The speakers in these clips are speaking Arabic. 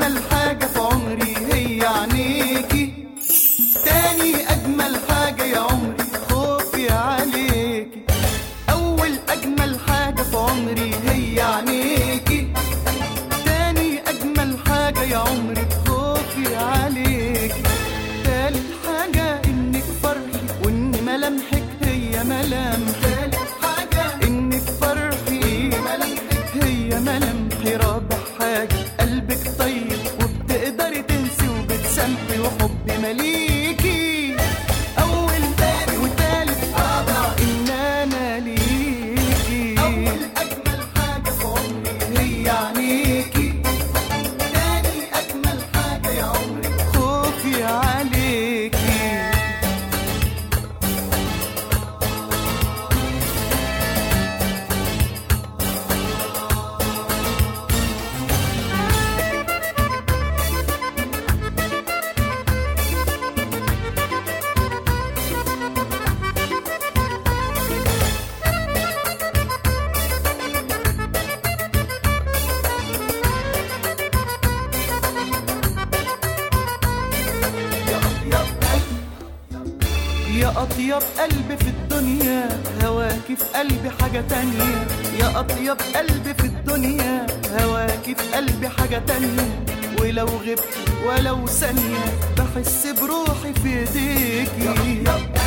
أجمل حاجة في عمري هي عينيكي، تاني أجمل حاجة يا عمري خوفي عليكي. أول أجمل حاجة في عمري هي عينيكي، تاني أجمل حاجة يا عمري خوفي عليكي. تالت حاجة إنك فرحي وإن ملامحك هي ملامحي، تالت حاجة إنك فرحي ملامحك هي ملامحي. رابع حاجة قلبك طيب وبتقدري تنسي وبتسامحي وحبي مليكي. أول تاني وتالت رابع إن أنا ليكي. أول أجمل حاجة في عمري هي عينيكي، تاني أجمل حاجة يا عمري خوفي عليكي. يا أطيب قلب في الدنيا هواكي في قلبي حاجة تانية، يا أطيب قلب في الدنيا هواكي في قلبي حاجة تانية. ولو غبت ولو ثانية بحس بروحي في ايديكي.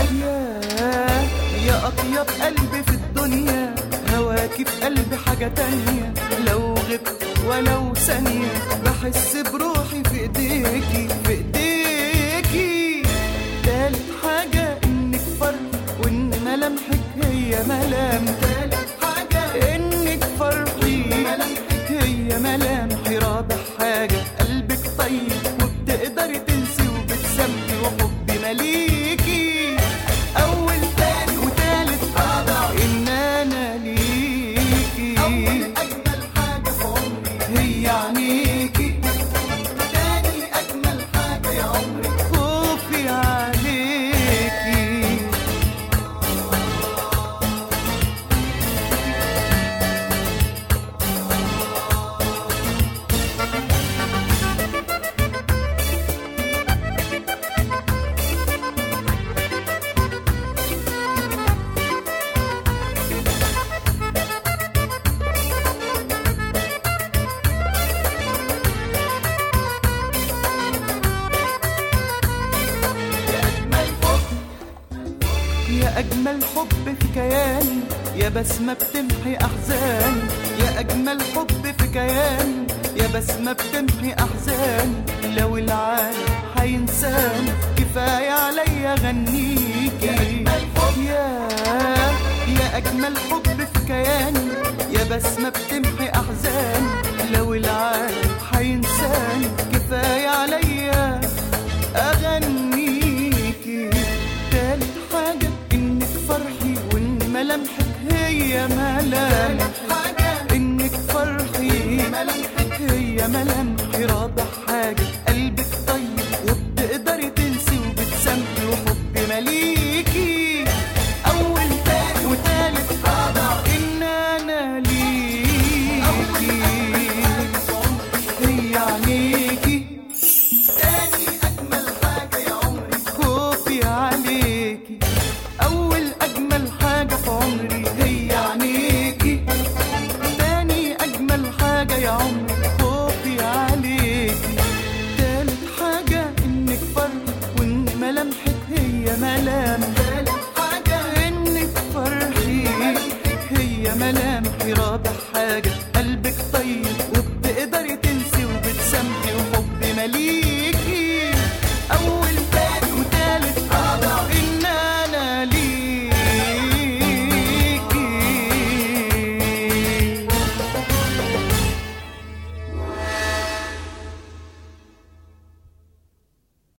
يا أطيب قلب في الدنيا هواكي في قلبي حاجة تانية، لو غبت ولو ثانية بحس بروحي في ايديكي في ايديكي. تالت حاجة إنك فرحي وإن ملامحك هي ملامحي، تالت حاجة إنك فرحي ملامحك هي ملامحي. رابع حاجة قلبك طيب وبتقدري تنسي وبتسامحي وحبي مليكي. أول تاني وتالت رابع إن أنا ليكي. أول أجمل حاجة في عمري هي عينيكي، تاني أجمل حاجة يا عمري خوفي عليكي. يا أجمل حب في كياني يا بسمة بتمحي أحزاني، يا أجمل حب في كياني يا بسمة بتمحي أحزاني. لو العالم هينساني كفاية عليا غنيكي. يا أجمل حب في كياني يا بسمة بتمحي أحزاني. لو العالم هينساني كفاية عليا أغنيكي. تالت حاجة إنك فرحي وإن ملامحك هي ملامحي، إنك فرحي ملامحك هي ملامحي. رابع حاجة قلبك طيب وبتقدري تنسي وبتسامحي وحبي مليكي. أول تاني وتالت رابع إن أنا ليكي هي عينيكي، تاني أجمل حاجة يا عمري خوفي عليكي. أول أجمل حاجة في عمري هي عينيكي، تاني أجمل حاجة يا عمري خوفي عليكي. تالت حاجة إنك فرحي وإن ملامحك هي ملامحي، تالت حاجة إنك فرحي هي ملامحي. رابع حاجة قلبك طيب